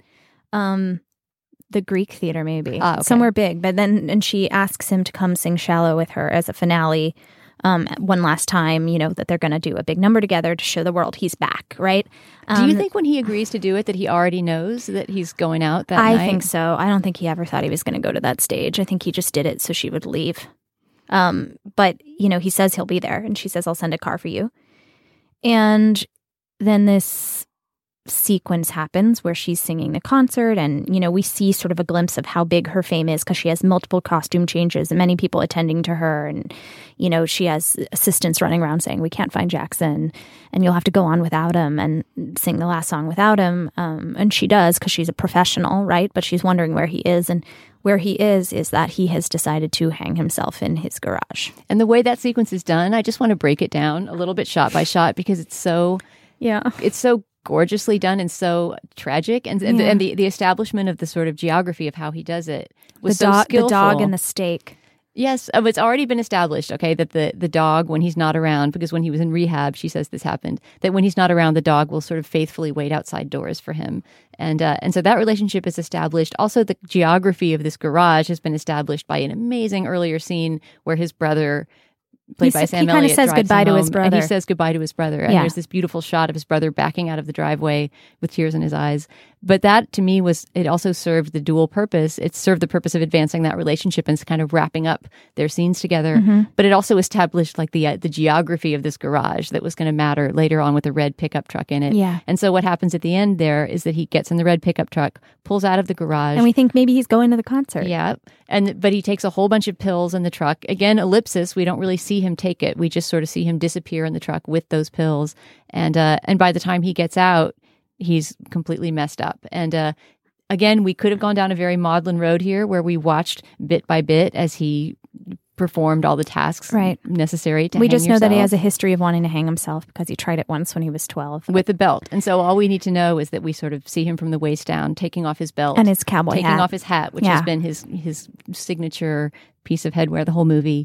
the Greek Theater, maybe. Okay. Somewhere big. But and she asks him to come sing Shallow with her as a finale. One last time, you know, that they're going to do a big number together to show the world he's back, right? Do you think when he agrees to do it that he already knows that he's going out that night? I think so. I don't think he ever thought he was going to go to that stage. I think he just did it so she would leave. But, you know, he says he'll be there, and she says, I'll send a car for you. And then this sequence happens where she's singing the concert, and, you know, we see sort of a glimpse of how big her fame is because she has multiple costume changes and many people attending to her, and, you know, she has assistants running around saying, we can't find Jackson and you'll have to go on without him and sing the last song without him. And she does because she's a professional, right? But she's wondering where he is, and where he is that he has decided to hang himself in his garage. And the way that sequence is done, I just want to break it down a little bit shot by shot because it's so gorgeously done and so tragic, and the establishment of the sort of geography of how he does it was so skillful. The dog and the steak. Yes, it's already been established, okay, that the dog, when he's not around, because when he was in rehab, she says this happened, that when he's not around, the dog will sort of faithfully wait outside doors for him. And so that relationship is established. Also, the geography of this garage has been established by an amazing earlier scene where his brother, played by Sam Elliott, he kind of says goodbye to his brother. And he says goodbye to his brother. And there's this beautiful shot of his brother backing out of the driveway with tears in his eyes. But that, to me, it also served the dual purpose. It served the purpose of advancing that relationship and kind of wrapping up their scenes together. But it also established like the geography of this garage that was going to matter later on with a red pickup truck in it. Yeah. And so what happens at the end there is that he gets in the red pickup truck, pulls out of the garage. And we think maybe he's going to the concert. Yeah. But he takes a whole bunch of pills in the truck. Again, ellipsis. We don't really see him take it. We just sort of see him disappear in the truck with those pills. And by the time he gets out, he's completely messed up. And again, we could have gone down a very maudlin road here where we watched bit by bit as he performed all the tasks necessary to hang We just know that he yourself. has a history of wanting to hang himself because he tried it once when he was 12. With a belt. And so all we need to know is that we sort of see him from the waist down, taking off his belt. And his cowboy taking hat. off his hat, which has been his signature piece of headwear the whole movie.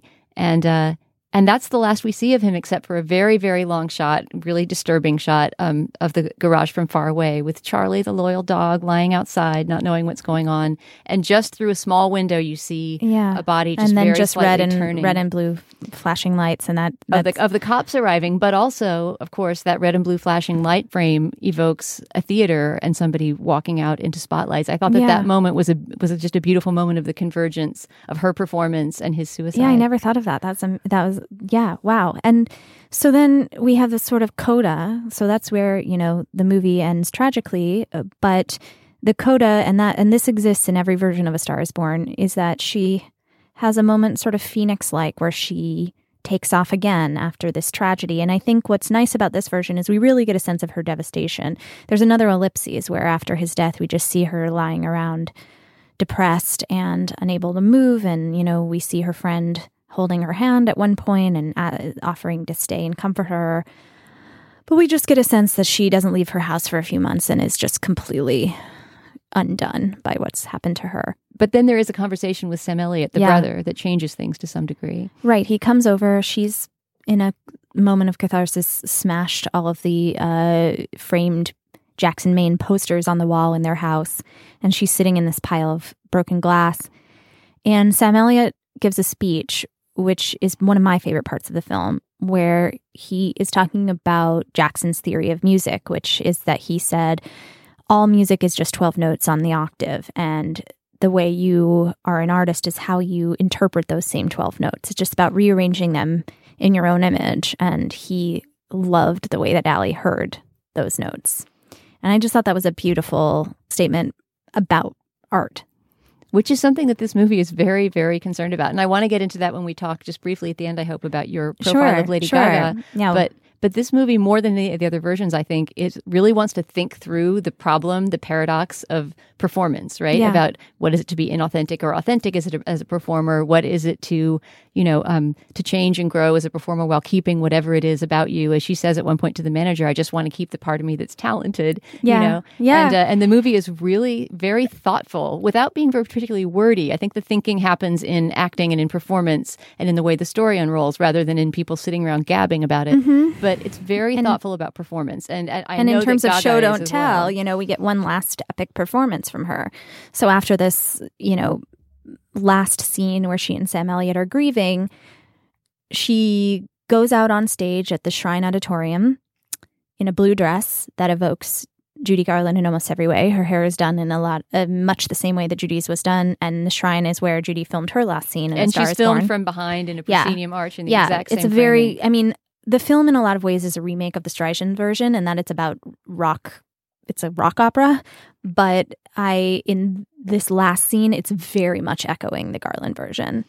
And that's the last we see of him, except for a very, very long shot, really disturbing shot of the garage from far away with Charlie, the loyal dog, lying outside, not knowing what's going on. And just through a small window, you see a body just and then very just slightly turning. red and blue flashing lights, and of the cops arriving. But also, of course, that red and blue flashing light frame evokes a theater and somebody walking out into spotlights. I thought that moment was just a beautiful moment of the convergence of her performance and his suicide. Yeah, I never thought of that. That was wow. And so then we have this sort of coda. So that's where, you know, the movie ends tragically. But the coda, and this exists in every version of A Star is Born, is that she has a moment sort of Phoenix-like where she takes off again after this tragedy. And I think what's nice about this version is we really get a sense of her devastation. There's another ellipses where after his death, we just see her lying around depressed and unable to move. And, you know, we see her friend holding her hand at one point and offering to stay and comfort her. But we just get a sense that she doesn't leave her house for a few months and is just completely undone by what's happened to her. But then there is a conversation with Sam Elliott, the brother, that changes things to some degree. Right. He comes over. She's in a moment of catharsis, smashed all of the framed Jackson, Maine posters on the wall in their house, and she's sitting in this pile of broken glass. And Sam Elliott gives a speech, which is one of my favorite parts of the film, where he is talking about Jackson's theory of music, which is that he said, all music is just 12 notes on the octave, and the way you are an artist is how you interpret those same 12 notes. It's just about rearranging them in your own image, and he loved the way that Allie heard those notes. And I just thought that was a beautiful statement about art. Which is something that this movie is very, very concerned about. And I want to get into that when we talk just briefly at the end, I hope, about your profile of Lady Gaga. Yeah. But this movie, more than any of the other versions, I think, it really wants to think through the problem, the paradox of performance, right? Yeah. About what is it to be inauthentic or authentic as a performer? What is it to, to change and grow as a performer while keeping whatever it is about you? As she says at one point to the manager, I just want to keep the part of me that's talented, Yeah. And the movie is really very thoughtful without being very particularly wordy. I think the thinking happens in acting and in performance and in the way the story unrolls rather than in people sitting around gabbing about it. Mm-hmm. But it's very thoughtful about performance. And I know in terms that of Gaga show, is don't as tell, well. we get one last epic performance from her. So after this, last scene where she and Sam Elliott are grieving, she goes out on stage at the Shrine Auditorium in a blue dress that evokes Judy Garland in almost every way. Her hair is done in much the same way that Judy's was done, and the Shrine is where Judy filmed her last scene. And she's filmed from behind in a proscenium arch in the exact same framing. framing. The film in a lot of ways is a remake of the Streisand version, and that it's about rock. It's a rock opera, but in this last scene, it's very much echoing the Garland version.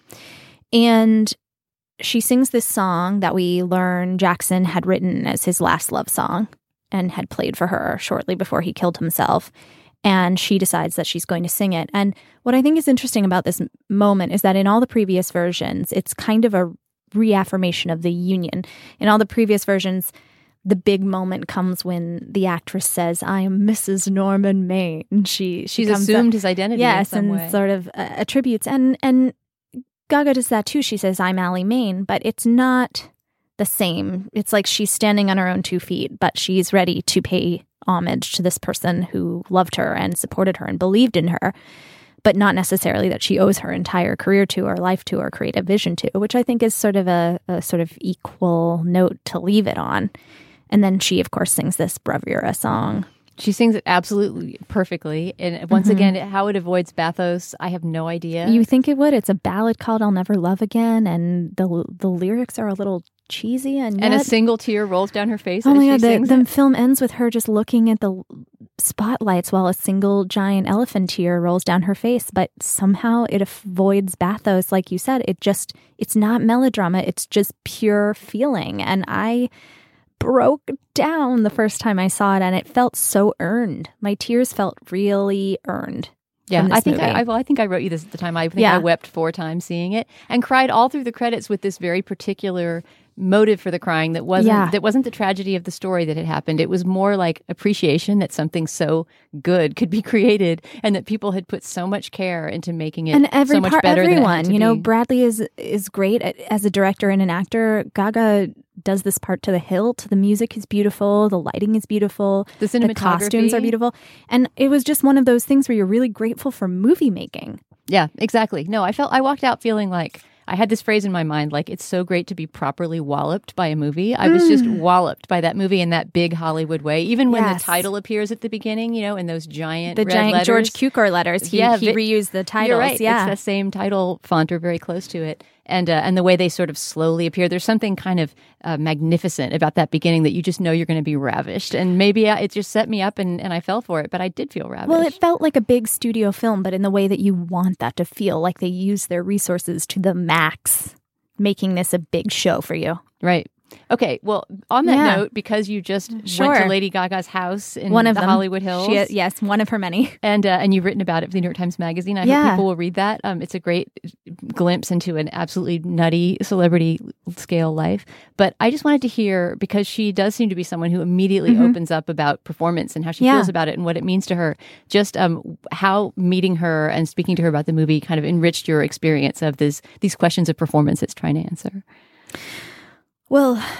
And she sings this song that we learn Jackson had written as his last love song and had played for her shortly before he killed himself. And she decides that she's going to sing it. And what I think is interesting about this moment is that in all the previous versions, it's kind of a reaffirmation of the union. In all the previous versions, the big moment comes when the actress says, "I am Mrs. Norman Maine." She's assumed his identity in some way. Sort of attributes. And Gaga does that too. She says, "I'm Allie Maine," but it's not the same. It's like she's standing on her own 2 feet, but she's ready to pay homage to this person who loved her and supported her and believed in her, but not necessarily that she owes her entire career to or life to or creative vision to, which I think is sort of a sort of equal note to leave it on. And then she, of course, sings this bravura song. She sings it absolutely perfectly. And once again, how it avoids bathos, I have no idea. You think it would? It's a ballad called "I'll Never Love Again," and the lyrics are a little cheesy. And a single tear rolls down her face. Oh my God, the film ends with her just looking at the spotlights while a single giant elephant tear rolls down her face. But somehow it avoids bathos, like you said. It's not melodrama. It's just pure feeling. And I broke down the first time I saw it, and it felt so earned. My tears felt really earned. Yeah, I think I wrote you this at the time. I think I wept 4 times seeing it and cried all through the credits with this very particular motive for the crying that wasn't the tragedy of the story that had happened. It was more like appreciation that something so good could be created and that people had put so much care into making it so much better than it had to be. Bradley is great as a director and an actor. Gaga does this part to the hilt. The music is beautiful. The lighting is beautiful. The cinematography. The costumes are beautiful. And it was just one of those things where you're really grateful for movie making. Yeah, exactly. No, I walked out feeling like I had this phrase in my mind, like, it's so great to be properly walloped by a movie. I was just walloped by that movie in that big Hollywood way. Even when the title appears at the beginning, in those giant red letters. George Cukor letters. He reused the titles. You're right. Yeah. It's the same title font or very close to it. And the way they sort of slowly appear. There's something kind of magnificent about that beginning that you just know you're going to be ravished. And maybe it just set me up and I fell for it, but I did feel ravished. Well, it felt like a big studio film, but in the way that you want that to feel, like they use their resources to the max, making this a big show for you. Right. Okay, well, on that note, because you just went to Lady Gaga's house in the Hollywood Hills. Yes, one of her many. And you've written about it for the New York Times Magazine. I hope people will read that. It's a great glimpse into an absolutely nutty celebrity scale life. But I just wanted to hear, because she does seem to be someone who immediately opens up about performance and how she feels about it and what it means to her, just how meeting her and speaking to her about the movie kind of enriched your experience of these questions of performance it's trying to answer. Well,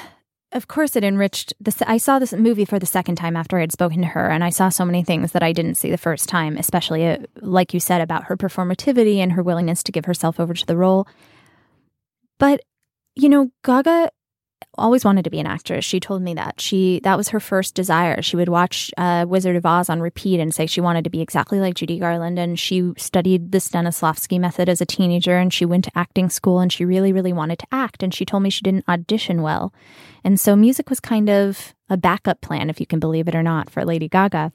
of course, it enriched I saw this movie for the second time after I had spoken to her, and I saw so many things that I didn't see the first time, especially, like you said, about her performativity and her willingness to give herself over to the role. But, Gaga always wanted to be an actress. She told me that. That was her first desire. She would watch Wizard of Oz on repeat and say she wanted to be exactly like Judy Garland. And she studied the Stanislavski method as a teenager, and she went to acting school, and she really, really wanted to act. And she told me she didn't audition well. And so music was kind of a backup plan, if you can believe it or not, for Lady Gaga.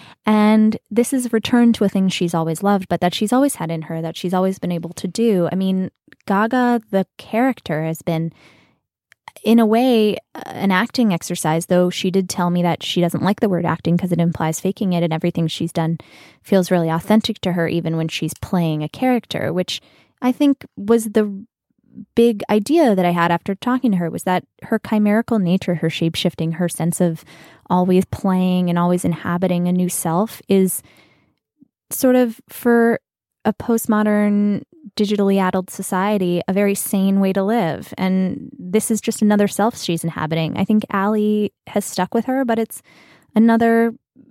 And this is a return to a thing she's always loved, but that she's always had in her, that she's always been able to do. I mean, Gaga, the character, has been, in a way, an acting exercise, though she did tell me that she doesn't like the word acting because it implies faking it, and everything she's done feels really authentic to her, even when she's playing a character, which I think was the big idea that I had after talking to her, was that her chimerical nature, her shape-shifting, her sense of always playing and always inhabiting a new self is sort of, for a postmodern, digitally addled society, a very sane way to live. And this is just another self she's inhabiting. I think Ally has stuck with her, but it's another,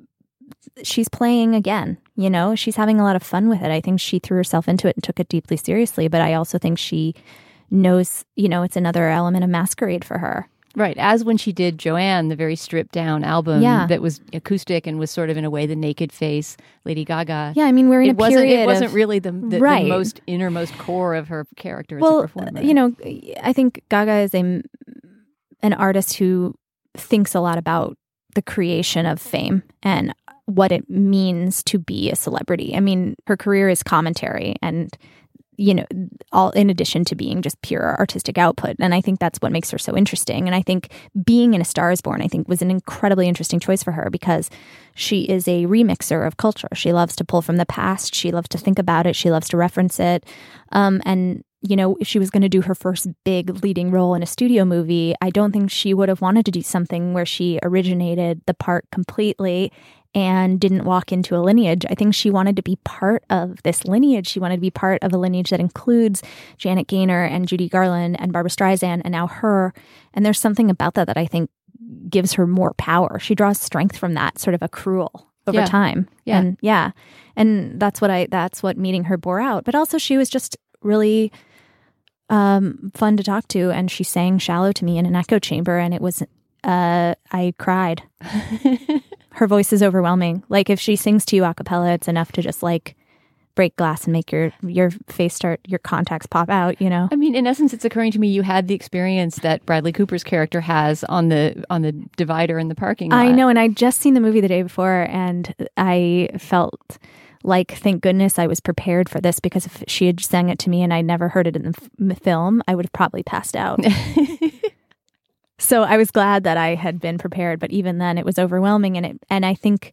she's playing again, she's having a lot of fun with it. I think she threw herself into it and took it deeply seriously, but I also think she knows, it's another element of masquerade for her. Right, as when she did Joanne, the very stripped-down album that was acoustic and was sort of, in a way, the naked face, Lady Gaga. Yeah, I mean, we're in a period It wasn't really the most innermost core of her character as a performer. I think Gaga is an artist who thinks a lot about the creation of fame and what it means to be a celebrity. I mean, her career is commentary and all in addition to being just pure artistic output. And I think that's what makes her so interesting. And I think being in A Star is Born, I think, was an incredibly interesting choice for her because she is a remixer of culture. She loves to pull from the past. She loves to think about it. She loves to reference it. And if she was going to do her first big leading role in a studio movie, I don't think she would have wanted to do something where she originated the part completely and didn't walk into a lineage. I think she wanted to be part of this lineage. She wanted to be part of a lineage that includes Janet Gaynor and Judy Garland and Barbra Streisand and now her. And there's something about that I think gives her more power. She draws strength from that sort of accrual over time. Yeah. And that's what meeting her bore out. But also she was just really fun to talk to. And she sang Shallow to me in an echo chamber. And it was, I cried. Her voice is overwhelming. Like, if she sings to you a cappella, it's enough to just break glass and make your face your contacts pop out, I mean, in essence, it's occurring to me you had the experience that Bradley Cooper's character has on the divider in the parking lot. I know, and I'd just seen the movie the day before, and I felt like, thank goodness I was prepared for this, because if she had sang it to me and I'd never heard it in the film, I would have probably passed out. So I was glad that I had been prepared, but even then it was overwhelming. And I think,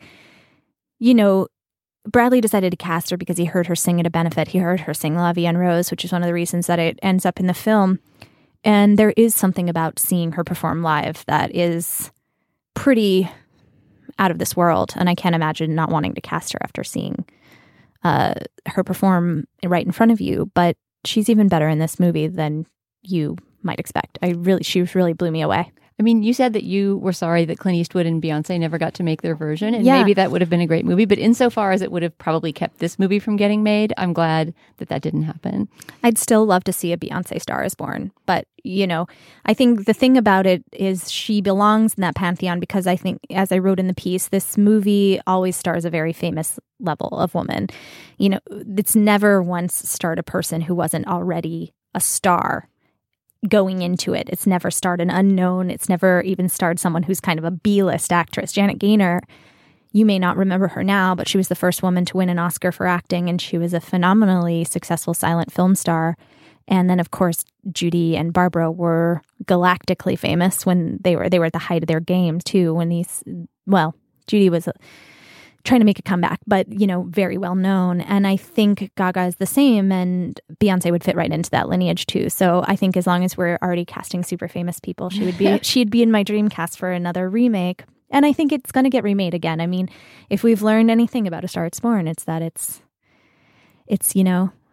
Bradley decided to cast her because he heard her sing at a benefit. He heard her sing La Vie en Rose, which is one of the reasons that it ends up in the film. And there is something about seeing her perform live that is pretty out of this world. And I can't imagine not wanting to cast her after seeing her perform right in front of you. But she's even better in this movie than you might expect. She really blew me away. I mean, you said that you were sorry that Clint Eastwood and Beyonce never got to make their version, and maybe that would have been a great movie, but insofar as it would have probably kept this movie from getting made, I'm glad that didn't happen. I'd still love to see a Beyonce Star is Born, but, I think the thing about it is she belongs in that pantheon because I think, as I wrote in the piece, this movie always stars a very famous level of woman. It's never once starred a person who wasn't already a star going into it. It's never starred an unknown. It's never even starred someone who's kind of a B-list actress. Janet Gaynor, you may not remember her now, but she was the first woman to win an Oscar for acting, and she was a phenomenally successful silent film star. And then, of course, Judy and Barbara were galactically famous when they were at the height of their game, too. Judy was trying to make a comeback, but, very well known. And I think Gaga is the same, and Beyonce would fit right into that lineage too. So I think as long as we're already casting super famous people, she'd be in my dream cast for another remake. And I think it's going to get remade again. I mean, if we've learned anything about A Star is Born, it's that it's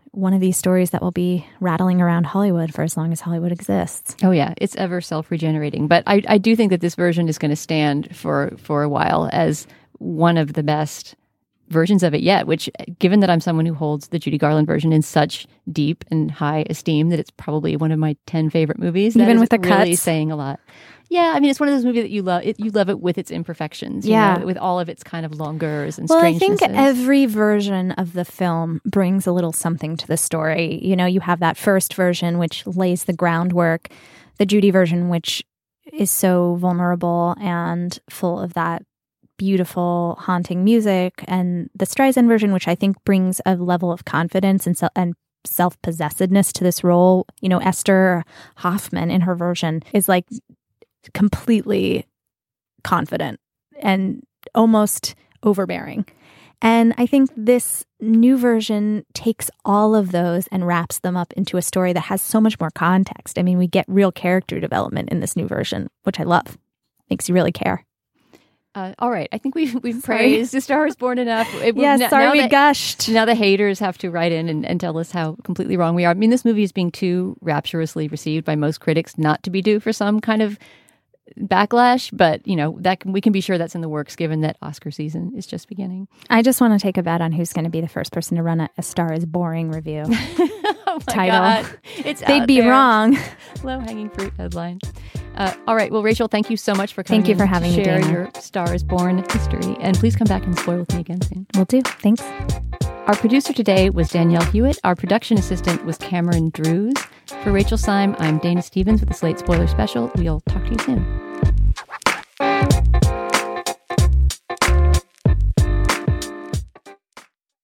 one of these stories that will be rattling around Hollywood for as long as Hollywood exists. Oh, yeah. It's ever self-regenerating. But I do think that this version is going to stand for a while as one of the best versions of it yet, which, given that I'm someone who holds the Judy Garland version in such deep and high esteem, that it's probably one of my 10 favorite movies. Even with the really cuts? saying a lot. Yeah, I mean, it's one of those movies that you love. You love it with its imperfections, you know, with all of its kind of longers and Well, I strangenesses. think every version of the film brings a little something to the story. You know, you have that first version, which lays the groundwork, the Judy version, which is so vulnerable and full of that beautiful, haunting music, and the Streisand version, which I think brings a level of confidence and self-possessedness to this role. You know, Esther Hoffman in her version is like completely confident and almost overbearing. And I think this new version takes all of those and wraps them up into a story that has so much more context. I mean, we get real character development in this new version, which I love. Makes you really care. All right. I think we've praised A Star Is Born enough. We gushed. Now the haters have to write in and tell us how completely wrong we are. I mean, this movie is being too rapturously received by most critics not to be due for some kind of backlash, but you know that we can be sure that's in the works, given that Oscar season is just beginning. I just want to take a bet on who's going to be the first person to run a Star Is Boring review. Oh my title. God. They'd be wrong. Low-hanging fruit headline. All right. Well, Rachel, thank you so much for coming. Thank you for having me, share Dana. your Star Is Born history, and please come back and spoil with me again soon. Will do. Thanks. Our producer today was Danielle Hewitt. Our production assistant was Cameron Drews. For Rachel Syme, I'm Dana Stevens with the Slate Spoiler Special. We'll talk to you soon.